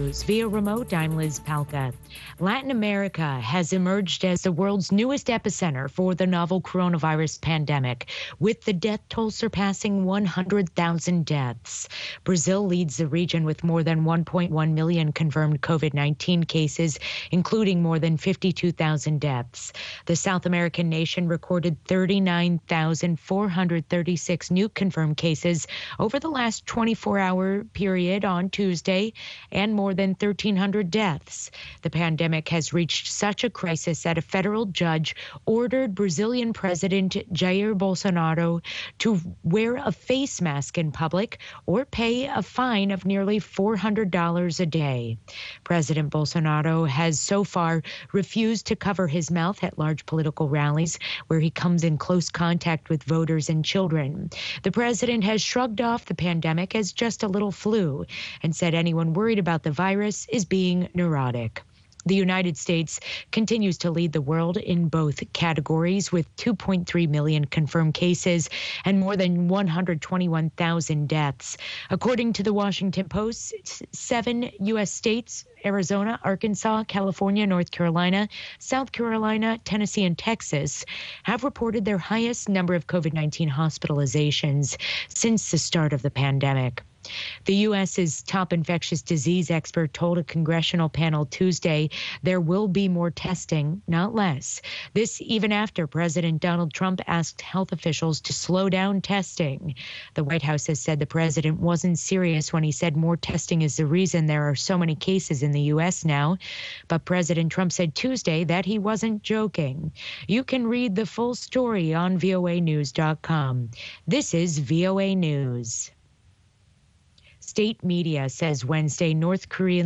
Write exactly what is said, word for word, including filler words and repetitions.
News. Via remote, I'm Liz Palka. Latin America has emerged as the world's newest epicenter for the novel coronavirus pandemic, with the death toll surpassing one hundred thousand deaths. Brazil leads the region with more than one point one million confirmed COVID nineteen cases, including more than fifty-two thousand deaths. The South American nation recorded thirty-nine thousand four hundred thirty-six new confirmed cases over the last twenty-four hour period on Tuesday, and more than thirteen hundred deaths. The pandemic has reached such a crisis that a federal judge ordered Brazilian President Jair Bolsonaro to wear a face mask in public or pay a fine of nearly four hundred dollars a day. President Bolsonaro has so far refused to cover his mouth at large political rallies where he comes in close contact with voters and children. The president has shrugged off the pandemic as just a little flu and said anyone worried about the virus is being neurotic. The United States continues to lead the world in both categories with two point three million confirmed cases and more than one hundred twenty-one thousand deaths. According to the Washington Post, seven U S states, Arizona, Arkansas, California, North Carolina, South Carolina, Tennessee, and Texas, have reported their highest number of COVID nineteen hospitalizations since the start of the pandemic. The U S's top infectious disease expert told a congressional panel Tuesday there will be more testing, not less. This even after President Donald Trump asked health officials to slow down testing. The White House has said the president wasn't serious when he said more testing is the reason there are so many cases in the U S now. But President Trump said Tuesday that he wasn't joking. You can read the full story on V O A news dot com. This is V O A News. State media says Wednesday North Korean